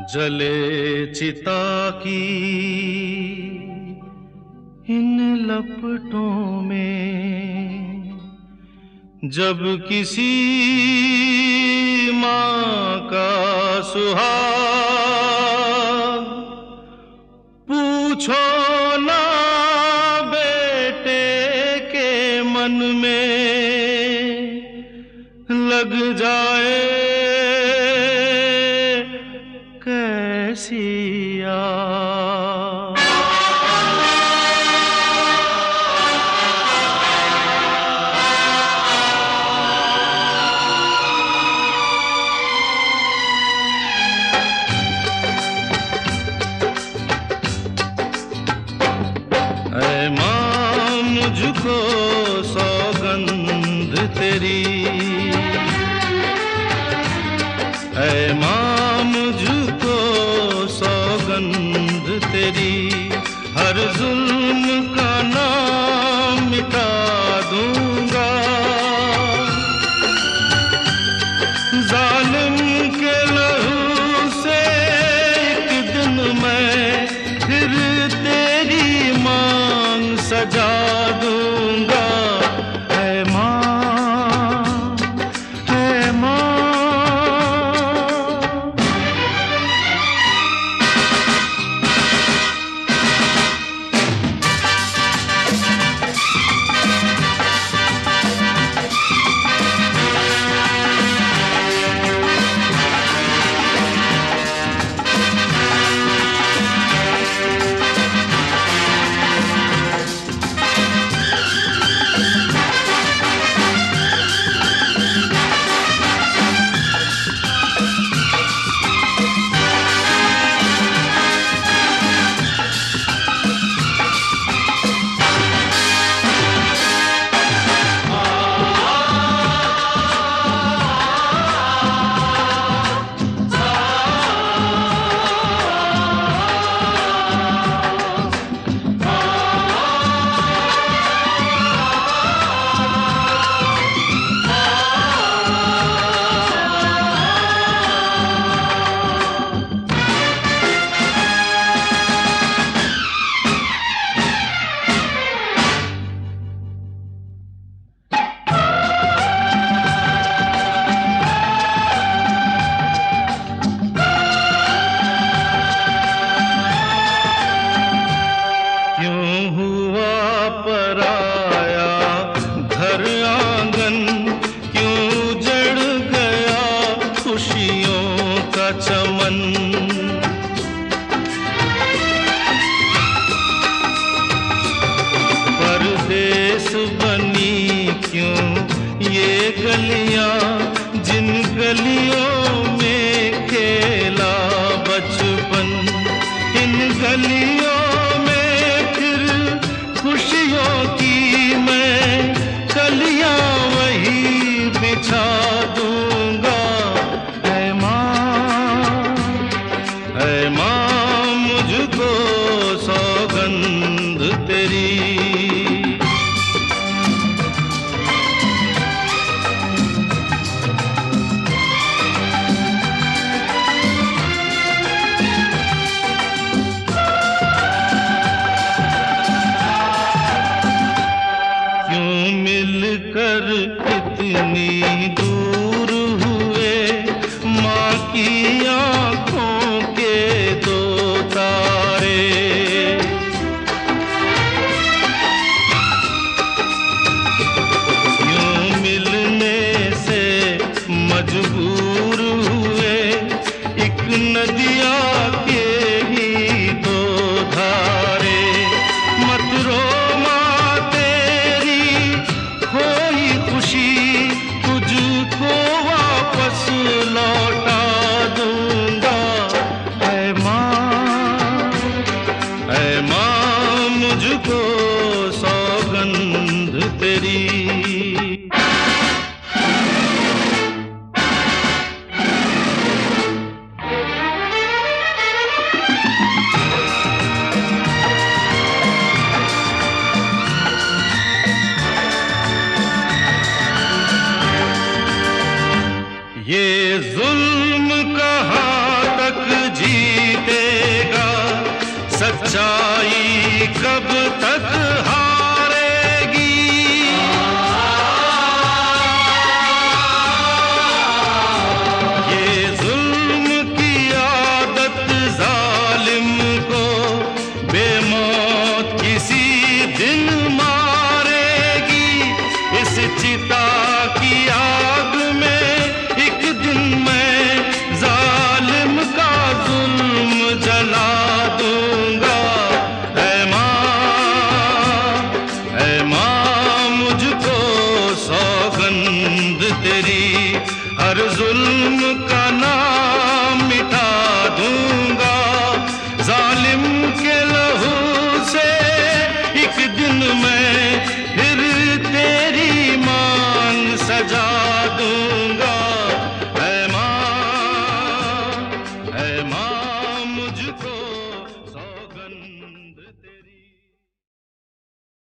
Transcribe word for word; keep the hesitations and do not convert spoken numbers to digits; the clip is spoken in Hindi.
जले चिता की इन लपटों में, जब किसी माँ का सुहाग, पूछो ना बेटे के मन में लग जाए कैसी याद। ऐ माँ मुझको सौगंध तेरी, ऐ माँ मुझको सौगंध तेरी, हर जुल्म का नाम मिटा दूंगा। जालिम के लहू से एक दिन मैं फिर तेरी मांग सजा दूंगा। है माँ, है माँ। चमन परदेस बनी क्यों ये गलियां, जिन गलियों में खेला बचपन। इन गलियों में फिर खुशियों की मैं कलियां वही बिछा दूंगा। ऐ माँ मुझको सौगंध तेरी, क्यों मिलकर इतनी दूर हुए माँ की आँखों के दो तारे। क्यों मिलने से मजबूर हुए एक नदिया के ही दो धारे। मत रो माँ तेरी खोई खुशी तुझको वापस लौटा दूंगा। ऐ माँ, ऐ माँ मुझको सौगंध तेरी। ये जुल्म कहाँ तक जी सच्चाई कब तक हारेगी। ये जुल्म की आदत जालिम को बेमौत किसी दिन मारेगी। इस चिता की आग में एक दिन मैं जालिम का जुल्म जला दूंगा। ऐ माँ, ऐ माँ मुझको सौगंध तेरी, हर जुल्म का नाम मिटा दूंगा। जालिम के लहू से एक दिन मैं फिर तेरी मांग सजा दूंगा।